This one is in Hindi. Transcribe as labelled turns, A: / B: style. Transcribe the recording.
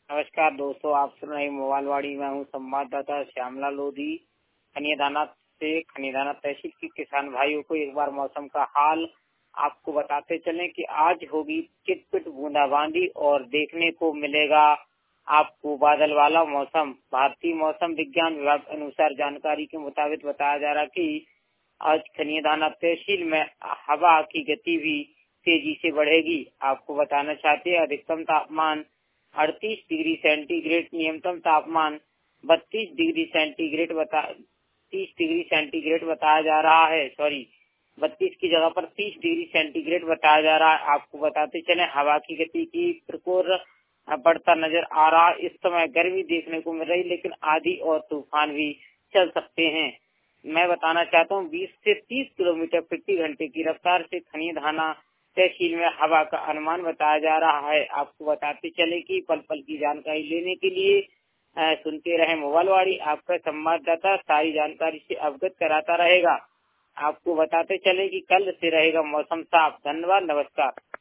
A: नमस्कार दोस्तों, आप सुन रहे मोबाइल वाड़ी। मैं हूँ संवाददाता श्यामला लोधी खनियादाना से। खनियादाना तहसील के किसान भाइयों को एक बार मौसम का हाल आपको बताते चलें कि आज होगी चिटपिट बूंदाबांदी और देखने को मिलेगा आपको बादल वाला मौसम। भारतीय मौसम विज्ञान विभाग के अनुसार जानकारी के मुताबिक बताया जा रहा कि आज खनियादाना तहसील में हवा की गति भी तेजी से बढ़ेगी। आपको बताना चाहते हैं अधिकतम तापमान 38 डिग्री सेंटीग्रेड, न्यूनतम तापमान 32 डिग्री सेंटीग्रेड 30 डिग्री सेंटीग्रेड बताया जा रहा है। 32 की जगह पर 30 डिग्री सेंटीग्रेड बताया जा रहा है। आपको बताते चले हवा की गति की प्रकोर बढ़ता नजर आ रहा है। इस समय गर्मी देखने को मिल रही, लेकिन आंधी और तूफान भी चल सकते हैं। मैं बताना चाहता हूँ 20 से 30 किलोमीटर प्रति घंटे की रफ्तार से खनियादाना तहसील में हवा का अनुमान बताया जा रहा है। आपको बताते चले कि पल पल की जानकारी लेने के लिए सुनते रहे मोबाइल वाड़ी। आपका संवाददाता सारी जानकारी से अवगत कराता रहेगा। आपको बताते चले कि कल से रहेगा मौसम साफ। धन्यवाद, नमस्कार।